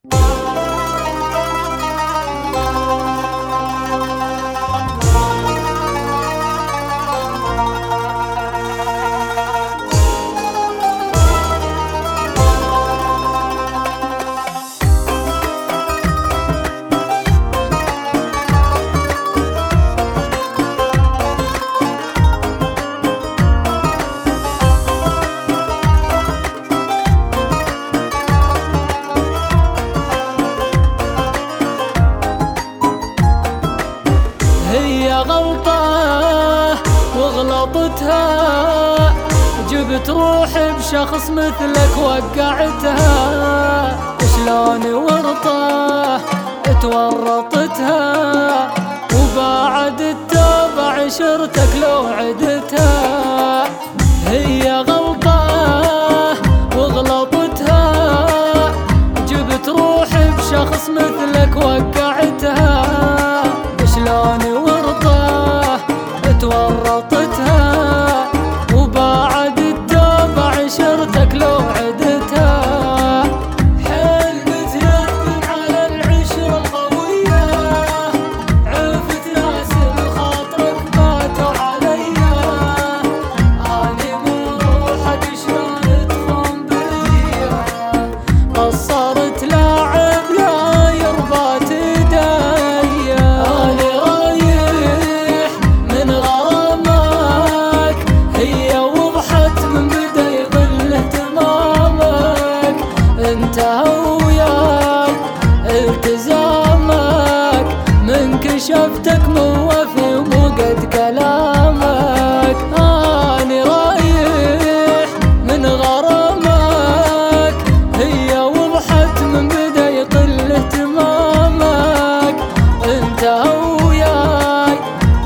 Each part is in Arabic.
هي غلطة وغلطتها، جبت روحي بشخص مثلك وقعتها. شلون ورطة تورطتها، وبعد التوبة عشرتك لو عدتها. هي غلطة وغلطتها، جبت روحي بشخص مثلك وقعتها. شلون ورطة تورطتها، وبعد التوبة عشرتك لو عدتها. حيل متيقن على العشرة القوية، عفت ناس بخاطرك ماتوا عليا. أني من روحك شلون تخون بيا، قصرت لاعب لا يربى تدايا. التزامك من كشفتك مو وفي ومو قد كلامك. أني رايح من غرامك، هي وضحت من بدا يقل اهتمامك. انت وياي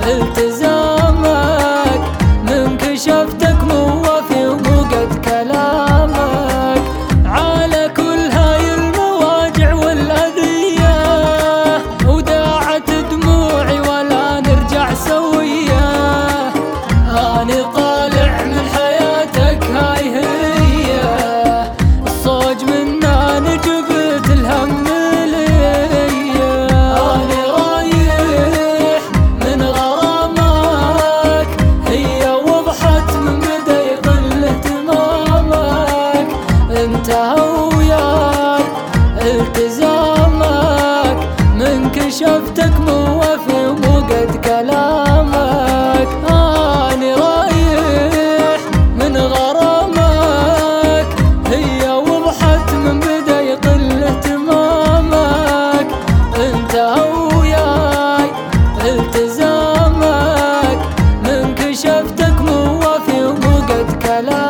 التزامك من كشفتك مو وفي ومو قد كلامك. على كل هاي المواجع والأذية، وداعت دموعي ولا نرجع سوية. أني طالع من حياتك هاي هي، الصوج منا نجبت الهم ليا. أني رايح من غرامك، هي وضحت من بدا يقل اهتمامك. انت وياي التزامك من كشفتك مو وفي ومو قد كلامك. أني رايح من غرامك، هي وضحت من بدا يقل اهتمامك. انت وياي التزامك من كشفتك مو وفي ومو قد كلامك.